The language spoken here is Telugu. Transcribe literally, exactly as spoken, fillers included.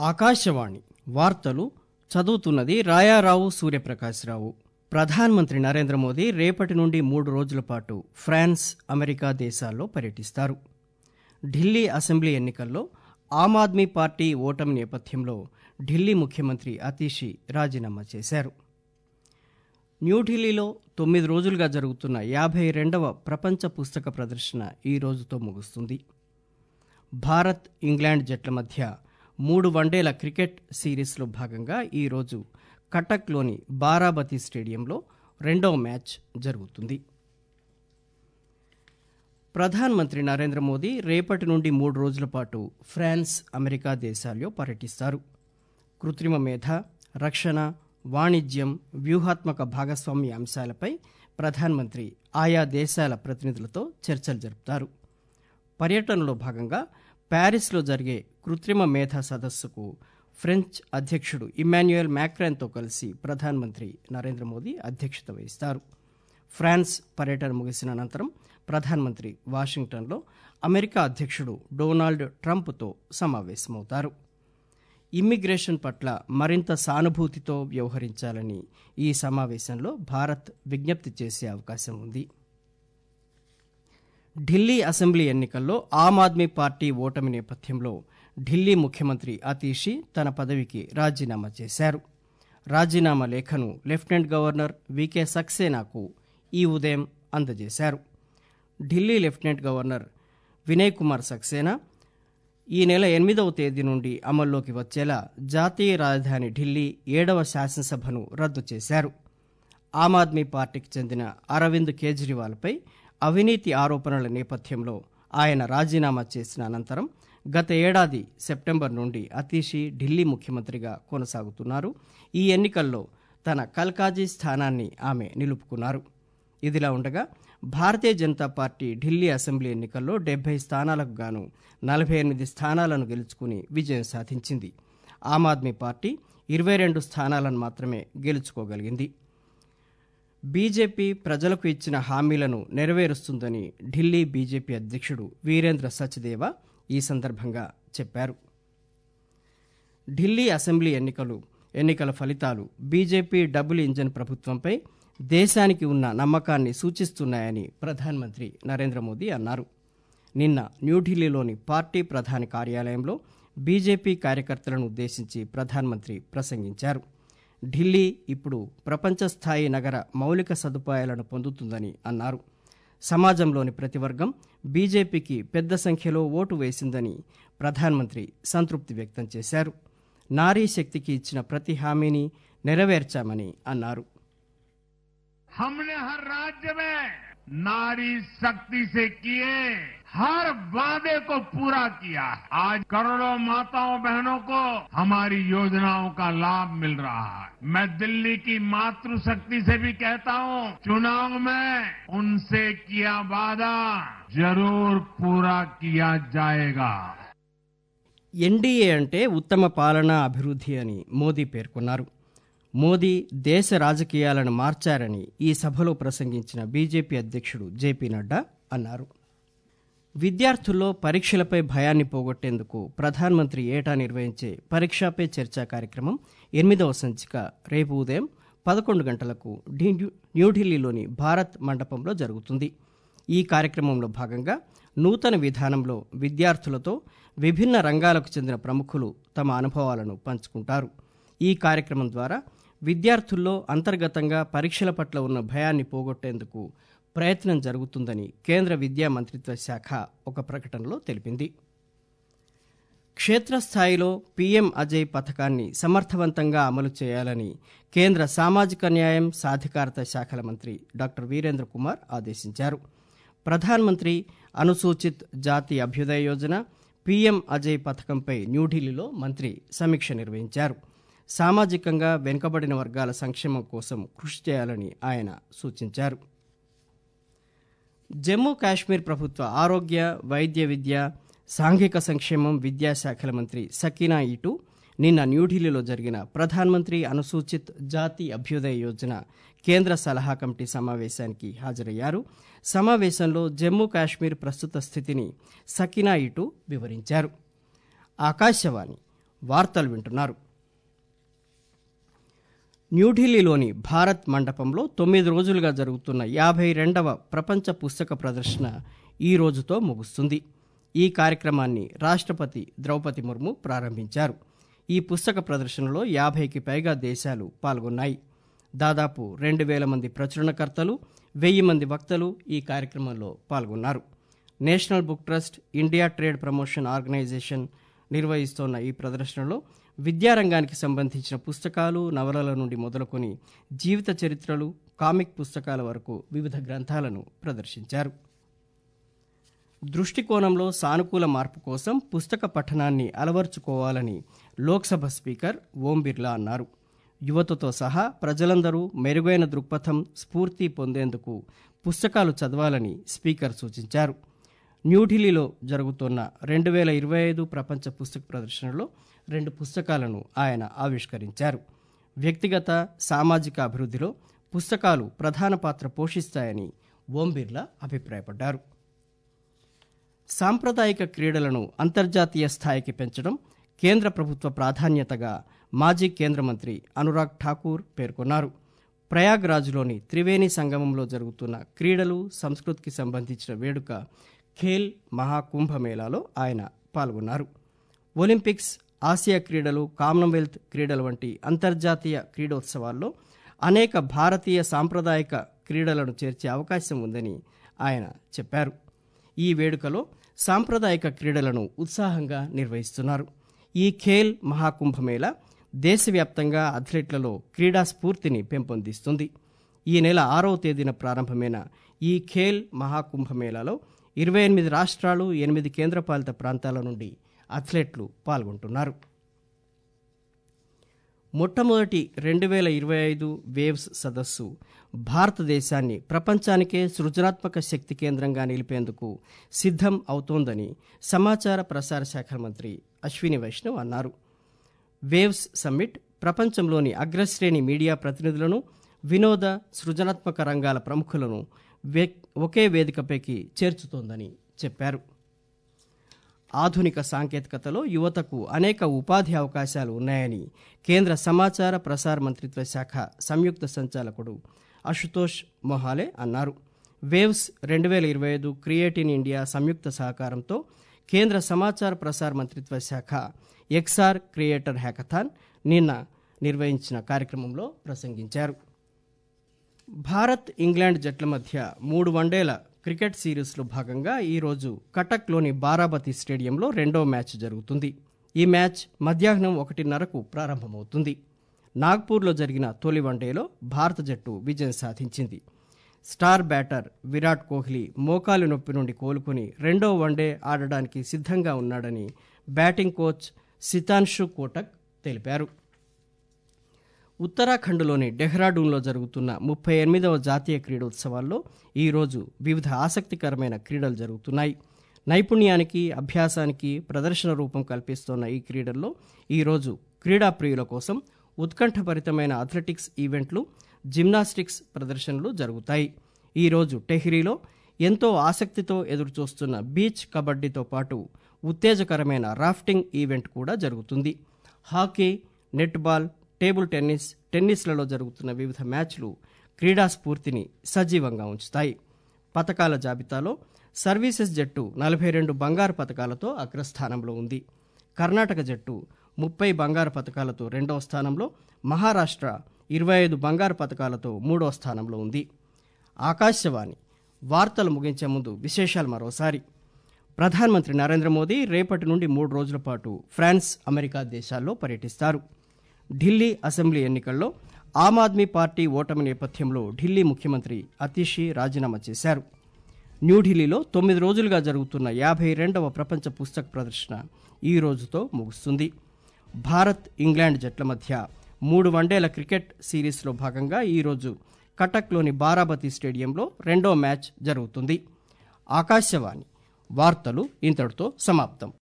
ఆకాశవాణి వార్తలు చదువుతున్నది రాయారావు సూర్యప్రకాశ్రావు. ప్రధానమంత్రి నరేంద్ర మోదీ రేపటి నుండి మూడు రోజుల పాటు ఫ్రాన్స్, అమెరికా దేశాల్లో పర్యటిస్తారు. ఢిల్లీ అసెంబ్లీ ఎన్నికల్లో ఆమ్ ఆద్మీ పార్టీ ఓటమి నేపథ్యంలో ఢిల్లీ ముఖ్యమంత్రి అతీషీ రాజీనామా చేశారు. న్యూఢిల్లీలో తొమ్మిది రోజులుగా జరుగుతున్న యాభై రెండవ ప్రపంచ పుస్తక ప్రదర్శన ఈ రోజుతో ముగుస్తుంది. భారత్, ఇంగ్లాండ్ జట్ల మధ్య మూడు వన్డేల క్రికెట్ సిరీస్లో భాగంగా ఈరోజు కటక్లోని బారాబతీ స్టేడియంలో రెండవ మ్యాచ్ జరుగుతుంది. ప్రధానమంత్రి నరేంద్ర మోదీ రేపటి నుండి మూడు రోజుల పాటు ఫ్రాన్స్, అమెరికా దేశాల్లో పర్యటిస్తారు. కృత్రిమ మేధ, రక్షణ, వాణిజ్యం, వ్యూహాత్మక భాగస్వామ్య అంశాలపై ప్రధానమంత్రి ఆయా దేశాల ప్రతినిధులతో చర్చలు జరుపుతారు. పర్యటనలో భాగంగా ప్యారిస్లో జరిగే కృత్రిమ మేధ సదస్సుకు ఫ్రెంచ్ అధ్యక్షుడు ఇమ్మాన్యుయల్ మ్యాక్రాన్తో కలిసి ప్రధానమంత్రి నరేంద్ర మోదీ అధ్యక్షత వహిస్తారు. ఫ్రాన్స్ పర్యటన ముగిసిన అనంతరం ప్రధానమంత్రి వాషింగ్టన్లో అమెరికా అధ్యక్షుడు డొనాల్డ్ ట్రంప్తో సమావేశమవుతారు. ఇమ్మిగ్రేషన్ పట్ల మరింత సానుభూతితో వ్యవహరించాలని ఈ సమావేశంలో భారత్ విజ్ఞప్తి చేసే అవకాశం ఉంది. ఢిల్లీ అసెంబ్లీ ఎన్నికల్లో ఆమ్ ఆద్మీ పార్టీ ఓటమి నేపథ్యంలో ఢిల్లీ ముఖ్యమంత్రి అతీషీ తన పదవికి రాజీనామా చేశారు. రాజీనామా లేఖను లెఫ్టినెంట్ గవర్నర్ వికే సక్సేనాకు ఈ ఉదయం అందజేశారు. ఢిల్లీ లెఫ్టినెంట్ గవర్నర్ వినయ్ కుమార్ సక్సేనా ఈ నెల ఎనిమిదవ తేదీ నుండి అమల్లోకి వచ్చేలా జాతీయ రాజధాని ఢిల్లీ ఏడవ శాసనసభను రద్దు చేశారు. ఆమ్ ఆద్మీ పార్టీకి చెందిన అరవింద్ కేజ్రీవాల్పై అవినీతి ఆరోపణల నేపథ్యంలో ఆయన రాజీనామా చేసిన అనంతరం గత ఏడాది సెప్టెంబర్ నుండి అతీషీ ఢిల్లీ ముఖ్యమంత్రిగా కొనసాగుతున్నారు. ఈ ఎన్నికల్లో తన కల్కాజీ స్థానాన్ని ఆమె నిలుపుకున్నారు. ఇదిలా ఉండగా భారతీయ జనతా పార్టీ ఢిల్లీ అసెంబ్లీ ఎన్నికల్లో డెబ్బై స్థానాలకు గాను నలభై ఎనిమిది స్థానాలను గెలుచుకుని విజయం సాధించింది. ఆమ్ ఆద్మీ పార్టీ ఇరవై రెండు స్థానాలను మాత్రమే గెలుచుకోగలిగింది. బీజేపీ ప్రజలకు ఇచ్చిన హామీలను నెరవేరుస్తుందని ఢిల్లీ బీజేపీ అధ్యక్షుడు వీరేంద్ర సచ్దేవా ఈ సందర్భంగా చెప్పారు. ఢిల్లీ అసెంబ్లీ ఎన్నికలు ఎన్నికల ఫలితాలు బీజేపీ డబుల్ ఇంజన్ ప్రభుత్వంపై దేశానికి ఉన్న నమ్మకాన్ని సూచిస్తున్నాయని ప్రధానమంత్రి నరేంద్ర మోదీ అన్నారు. నిన్న న్యూఢిల్లీలోని పార్టీ ప్రధాన కార్యాలయంలో బీజేపీ కార్యకర్తలను ఉద్దేశించి ప్రధానమంత్రి ప్రసంగించారు. ఢిల్లీ ఇప్పుడు ప్రపంచ స్థాయి నగర మౌలిక సదుపాయాలను పొందుతుందని అన్నారు. సమాజంలోని ప్రతి వర్గం బీజేపీకి పెద్ద సంఖ్యలో ఓటు వేసిందని ప్రధానమంత్రి సంతృప్తి వ్యక్తం చేశారు. నారీ శక్తికి ఇచ్చిన ప్రతి హామీని నెరవేర్చామని అన్నారు. हमने हर राज्य में नारी शक्ति से किए हर वादे को पूरा किया है. आज करोड़ों माताओं बहनों को हमारी योजनाओं का लाभ मिल रहा है. मैं दिल्ली की मातृशक्ति से भी कहता हूं, चुनाव में उनसे किया वादा जरूर पूरा किया जाएगा. ఎన్డీఏ అంటే ఉత్తమ పాలన, అభివృద్ధి అని మోదీ పేర్కొన్నారు. మోదీ దేశ రాజకీయాలను మార్చారని ఈ సభలో ప్రసంగించిన బీజేపీ అధ్యక్షుడు జేపీ నడ్డా అన్నారు. విద్యార్థుల్లో పరీక్షలపై భయాన్ని పోగొట్టేందుకు ప్రధానమంత్రి ఏటా నిర్వహించే పరీక్షపై చర్చా కార్యక్రమం ఎనిమిదవ సంచిక రేపు ఉదయం పదకొండు గంటలకు న్యూఢిల్లీలోని భారత్ మండపంలో జరుగుతుంది. ఈ కార్యక్రమంలో భాగంగా నూతన విధానంలో విద్యార్థులతో విభిన్న రంగాలకు చెందిన ప్రముఖులు తమ అనుభవాలను పంచుకుంటారు. ఈ కార్యక్రమం ద్వారా విద్యార్థుల్లో అంతర్గతంగా పరీక్షల పట్ల ఉన్న భయాన్ని పోగొట్టేందుకు ప్రయత్నం జరుగుతుందని కేంద్ర విద్యా మంత్రిత్వ శాఖ ఒక ప్రకటనలో తెలిపింది. క్షేత్రస్థాయిలో పీఎం అజయ్ పథకాన్ని సమర్థవంతంగా అమలు చేయాలని కేంద్ర సామాజిక న్యాయం, సాధికారత శాఖల మంత్రి డాక్టర్ వీరేంద్ర కుమార్ ఆదేశించారు. ప్రధానమంత్రి అనుసూచిత్ జాతి అభ్యుదయ యోజన, పీఎం అజయ్ పథకంపై న్యూఢిల్లీలో మంత్రి సమీక్ష నిర్వహించారు. సామాజికంగా వెనుకబడిన వర్గాల సంక్షేమం కోసం కృషి చేయాలని ఆయన సూచించారు. జమ్మూ కాశ్మీర్ ప్రభుత్వ ఆరోగ్య, వైద్య విద్య, సాంఘిక సంక్షేమం, విద్యాశాఖల మంత్రి సకీనా ఇటూ నిన్న న్యూఢిల్లీలో జరిగిన ప్రధానమంత్రి అనుసూచిత్ జాతి అభ్యుదయ యోజన కేంద్ర సలహా కమిటీ సమావేశానికి హాజరయ్యారు. సమావేశంలో జమ్మూ కాశ్మీర్ ప్రస్తుత స్థితిని సకీనా ఇటూ వివరించారు. ఆకాశవాణి వార్తలు వింటున్నారు. న్యూఢిల్లీలోని భారత్ మండపంలో తొమ్మిది రోజులుగా జరుగుతున్న యాభై రెండవ ప్రపంచ పుస్తక ప్రదర్శన ఈ రోజుతో ముగుస్తుంది. ఈ కార్యక్రమాన్ని రాష్ట్రపతి ద్రౌపది ముర్ము ప్రారంభించారు. ఈ పుస్తక ప్రదర్శనలో యాభైకి పైగా దేశాలు పాల్గొన్నాయి. దాదాపు రెండు వేల మంది ప్రచురణకర్తలు, వెయ్యి మంది వక్తలు ఈ కార్యక్రమంలో పాల్గొన్నారు. National book trust, India trade promotion organisation నిర్వహిస్తోన్న ఈ ప్రదర్శనలో విద్యారంగానికి సంబంధించిన పుస్తకాలు, నవలల నుండి మొదలుకొని జీవిత చరిత్రలు, కామిక్ పుస్తకాల వరకు వివిధ గ్రంథాలను ప్రదర్శించారు. దృష్టికోణంలో సానుకూల మార్పు కోసం పుస్తక పఠనాన్ని అలవర్చుకోవాలని లోక్సభ స్పీకర్ ఓం బిర్లా అన్నారు. యువతతో సహా ప్రజలందరూ మెరుగైన దృక్పథం, స్ఫూర్తి పొందేందుకు పుస్తకాలు చదవాలని స్పీకర్ సూచించారు. న్యూఢిల్లీలో జరుగుతున్న రెండు వేల ఇరవై ఐదు ప్రపంచ పుస్తక ప్రదర్శనలో రెండు పుస్తకాలను ఆయన ఆవిష్కరించారు. వ్యక్తిగత, సామాజిక అభివృద్ధిలో పుస్తకాలు ప్రధాన పాత్ర పోషిస్తాయని ఓం బిర్లా అభిప్రాయపడ్డారు. సాంప్రదాయిక క్రీడలను అంతర్జాతీయ స్థాయికి పెంచడం కేంద్ర ప్రభుత్వ ప్రాధాన్యతగా మాజీ కేంద్ర మంత్రి అనురాగ్ ఠాకూర్ పేర్కొన్నారు. ప్రయాగ్రాజ్లోని త్రివేణి సంగమంలో జరుగుతున్న క్రీడలు, సంస్కృతికి సంబంధించిన వేడుక ఖేల్ మహాకుంభమేళాలో ఆయన పాల్గొన్నారు. ఒలింపిక్స్, ఆసియా క్రీడలు, కామన్వెల్త్ క్రీడలు వంటి అంతర్జాతీయ క్రీడోత్సవాల్లో అనేక భారతీయ సాంప్రదాయిక క్రీడలను చేర్చే అవకాశం ఉందని ఆయన చెప్పారు. ఈ వేడుకలో సాంప్రదాయిక క్రీడలను ఉత్సాహంగా నిర్వహిస్తున్నారు. ఈ ఖేల్ మహాకుంభమేళా దేశవ్యాప్తంగా అథ్లెట్లలో క్రీడా స్ఫూర్తిని పెంపొందిస్తుంది. ఈ నెల ఆరవ తేదీన ప్రారంభమైన ఈ ఖేల్ మహాకుంభమేళాలో ఇరవై ఎనిమిది రాష్ట్రాలు, ఎనిమిది కేంద్రపాలిత ప్రాంతాల నుండి అథ్లెట్లు పాల్గొంటున్నారు. మొట్టమొదటి రెండు వేల ఇరవై ఐదు వేవ్స్ సదస్సు భారతదేశాన్ని ప్రపంచానికే సృజనాత్మక శక్తి కేంద్రంగా నిలిపేందుకు సిద్ధం అవుతోందని సమాచార ప్రసార శాఖ మంత్రి అశ్విని వైష్ణవ్ అన్నారు. వేవ్స్ సమ్మిట్ ప్రపంచంలోని అగ్రశ్రేణి మీడియా ప్రతినిధులను, వినోద, సృజనాత్మక రంగాల ప్రముఖులను ఒకే వేదికపైకి చేర్చుతోందని చెప్పారు. ఆధునిక సాంకేతికతలో యువతకు అనేక ఉపాధి అవకాశాలు ఉన్నాయని కేంద్ర సమాచార ప్రసార మంత్రిత్వ శాఖ సంయుక్త సంచాలకుడు అశుతోష్ మొహాలే అన్నారు. వేవ్స్ రెండు వేల ఇరవై ఐదు క్రియేట్ ఇన్ ఇండియా సంయుక్త సహకారంతో కేంద్ర సమాచార ప్రసార మంత్రిత్వ శాఖ ఎక్స్ఆర్ క్రియేటర్ హ్యాకథాన్ నిన్న నిర్వహించిన కార్యక్రమంలో ప్రసంగించారు. భారత్, ఇంగ్లాండ్ జట్ల మధ్య మూడు వన్డేల క్రికెట్ సిరీస్లో భాగంగా ఈరోజు కటక్లోని బారాబతి స్టేడియంలో రెండో మ్యాచ్ జరుగుతుంది. ఈ మ్యాచ్ మధ్యాహ్నం ఒకటిన్నరకు ప్రారంభమవుతుంది. నాగ్పూర్లో జరిగిన తొలి వన్డేలో భారత జట్టు విజయం సాధించింది. స్టార్ బ్యాటర్ విరాట్ కోహ్లీ మోకాలు నొప్పి నుండి కోలుకుని రెండో వన్డే ఆడడానికి సిద్ధంగా ఉన్నాడని బ్యాటింగ్ కోచ్ సితాన్షు కోటక్ తెలిపారు. ఉత్తరాఖండ్లోని డెహ్రాడూన్లో జరుగుతున్న ముప్పై ఎనిమిదవ జాతీయ క్రీడోత్సవాల్లో ఈరోజు వివిధ ఆసక్తికరమైన క్రీడలు జరుగుతున్నాయి. నైపుణ్యానికి, అభ్యాసానికి ప్రదర్శన రూపం కల్పిస్తోన్న ఈ క్రీడల్లో ఈరోజు క్రీడా ప్రియుల కోసం ఉత్కంఠభరితమైన అథ్లెటిక్స్ ఈవెంట్లు, జిమ్నాస్టిక్స్ ప్రదర్శనలు జరుగుతాయి. ఈరోజు టెహ్రీలో ఎంతో ఆసక్తితో ఎదురుచూస్తున్న బీచ్ కబడ్డీతో పాటు ఉత్తేజకరమైన రాఫ్టింగ్ ఈవెంట్ కూడా జరుగుతుంది. హాకీ, నెట్బాల్, టేబుల్ టెన్నిస్, టెన్నిస్లలో జరుగుతున్న వివిధ మ్యాచ్లు క్రీడా స్ఫూర్తిని సజీవంగా ఉంచుతాయి. పతకాల జాబితాలో సర్వీసెస్ జట్టు నలభై రెండు బంగారు పతకాలతో అగ్రస్థానంలో ఉంది. కర్ణాటక జట్టు ముప్పై బంగారు పతకాలతో రెండవ స్థానంలో, మహారాష్ట్ర ఇరవై ఐదు బంగారు పతకాలతో మూడవ స్థానంలో ఉంది. ఆకాశవాణి వార్తలు ముగించే ముందు విశేషాలు మరోసారి. ప్రధానమంత్రి నరేంద్ర మోదీ రేపటి నుండి మూడు రోజుల పాటు ఫ్రాన్స్, అమెరికా దేశాల్లో పర్యటిస్తారు. ఢిల్లీ అసెంబ్లీ ఎన్నికల్లో ఆమ్ ఆద్మీ పార్టీ ఓటమి నేపథ్యంలో ఢిల్లీ ముఖ్యమంత్రి అతీషి రాజీనామా చేశారు. న్యూఢిల్లీలో తొమ్మిది రోజులుగా జరుగుతున్న యాభై రెండవ ప్రపంచ పుస్తక ప్రదర్శన ఈ రోజుతో ముగుస్తుంది. భారత్, ఇంగ్లాండ్ జట్ల మధ్య మూడు వన్డేల క్రికెట్ సిరీస్లో భాగంగా ఈరోజు కటక్లోని బారాబతి స్టేడియంలో రెండో మ్యాచ్ జరుగుతుంది. ఆకాశవాణి వార్తలు ఇంతటితో సమాప్తం.